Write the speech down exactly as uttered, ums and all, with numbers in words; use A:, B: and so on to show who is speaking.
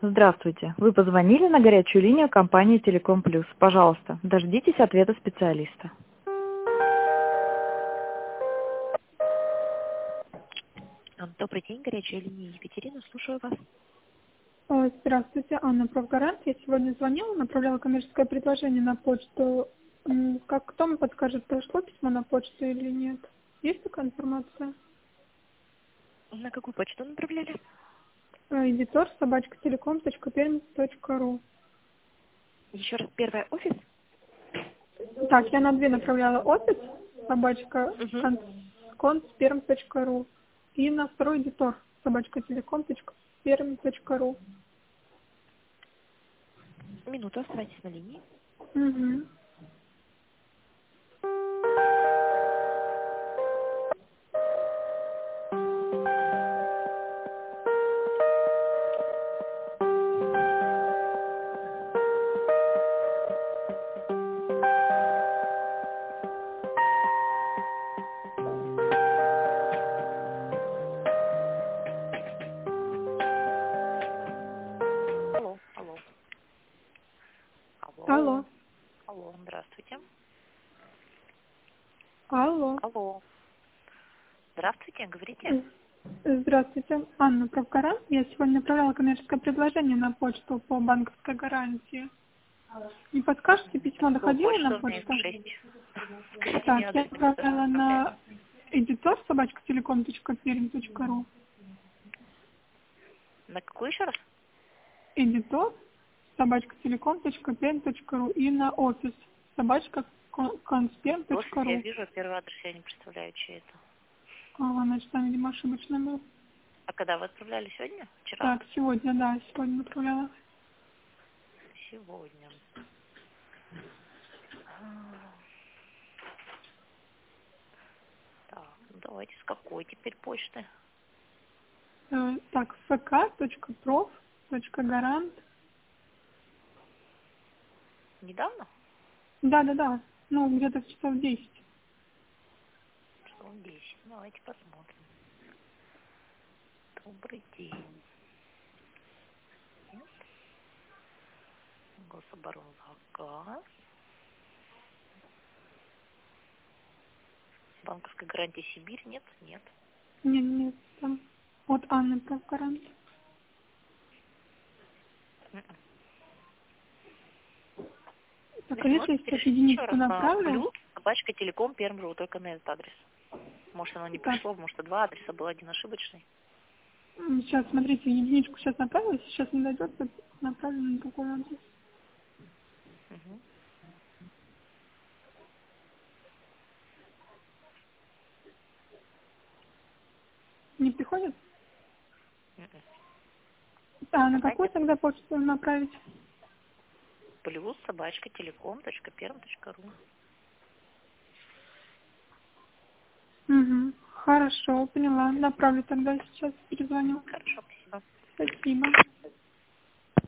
A: Здравствуйте. Вы позвонили на горячую линию компании Телеком Плюс. Пожалуйста, дождитесь ответа специалиста.
B: Добрый день, горячая линия Екатерина, слушаю вас.
C: Э, Здравствуйте, Анна Правгарант. Я сегодня звонила, направляла коммерческое предложение на почту. М, Как кто мне подскажет, пришло письмо на почту или нет? Есть такая информация?
B: На какую почту направляли?
C: Э, Эдитор собачка телеком точка пермь точка ру.
B: Еще раз, первое офис?
C: Так, я на две направляла офис собачка
B: Угу.
C: конс пермь точка ру и на второй эдитор собачка телеком точка пермь точка ру.
B: Минуту, оставайтесь на линии.
C: Угу.
B: Алло, алло.
C: Алло,
B: Алло. Алло, здравствуйте.
C: алло.
B: Алло. Здравствуйте, говорите.
C: Э, Здравствуйте, Анна Правгарант. Я сегодня направляла коммерческое предложение на почту по банковской гарантии. Не подскажете, письмо
B: Какую
C: доходило на
B: почту мне
C: почту?
B: шесть? Скажите мне
C: Так, я
B: адрес, на который
C: отправляла
B: направляли.
C: на эдитор собачка телеком точка пермь точка ру.
B: На какую еще раз?
C: Эдитор собачка телеком точка пермь точка ру и на офис собачка консперм
B: Офис
C: точка
B: я
C: ру.
B: вижу, первый адрес я не представляю, чей это.
C: А, значит, там, видимо, ошибочно был.
B: А когда вы отправляли сегодня? Вчера?
C: Так, сегодня, да, сегодня направляла.
B: Сегодня. А, Так, ну давайте с какой теперь почты?
C: Э, Так, фк точка проф точка гарант.
B: Недавно?
C: Да-да-да, ну, где-то в часов десять.
B: Часов десять. Давайте посмотрим. Добрый день. Нет. Гособоронзаказ. Банковской гарантии Сибирь. Нет? Нет.
C: Нет, нет, там от Анны Правгарант.
B: М-м.
C: Так, а
B: Если
C: если
B: можете,
C: я сейчас
B: перешлите еще
C: единичку
B: раз на
C: направлю?
B: плюс собачка телеком Пермь.ру, только на этот адрес. Может, оно не
C: Так,
B: пришло, может, и два адреса был, один ошибочный.
C: м, сейчас, смотрите, единичку сейчас направлю, если сейчас не дойдет, то направлю на какой адрес.
B: Угу.
C: Не приходит?
B: М-м.
C: А на
B: Пока
C: какую
B: нет.
C: тогда почту направить?
B: Плюс собачка телеком точка пермь точка ру.
C: Угу. Хорошо, поняла. Направлю тогда сейчас, перезвоню.
B: Хорошо, спасибо.
C: Спасибо.